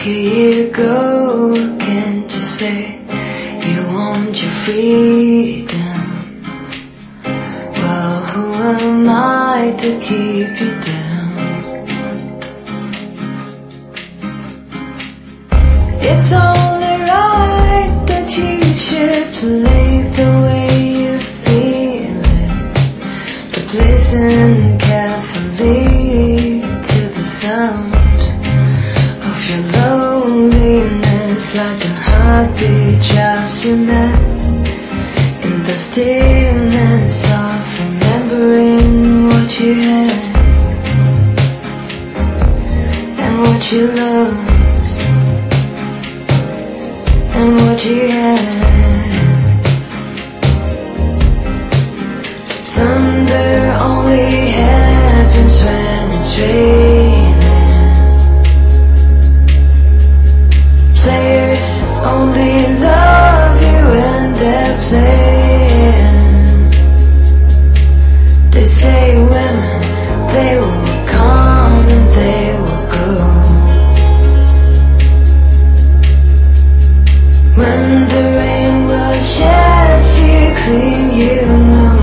Here you go, can't you say you want your freedom? Well, who am I to keep you down? It's only right that you should play the way you feel it, but listen carefully to the sound of your loneliness, like a heartbeat drives you mad in the stillness of remembering what you had and what you loved and what you had. Thunder only happens when it's raining. Players only love you when they're playing. They say women, they will come and they will go. When the rain washes you clean, you know.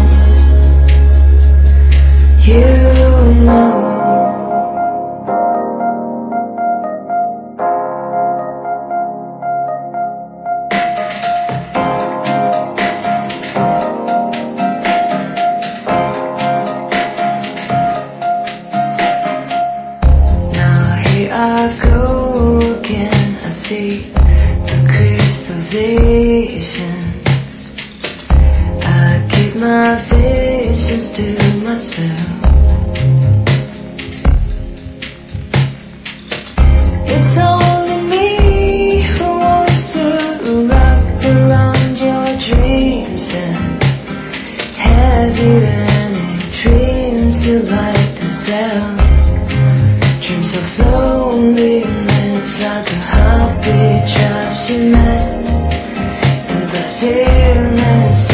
I go again, I see the crystal visions. I keep my visions to myself. It's only me who wants to wrap around your dreams and have you any dreams you like to sell. Dreams of loneliness, like a heartbeat drives you mad in the stillness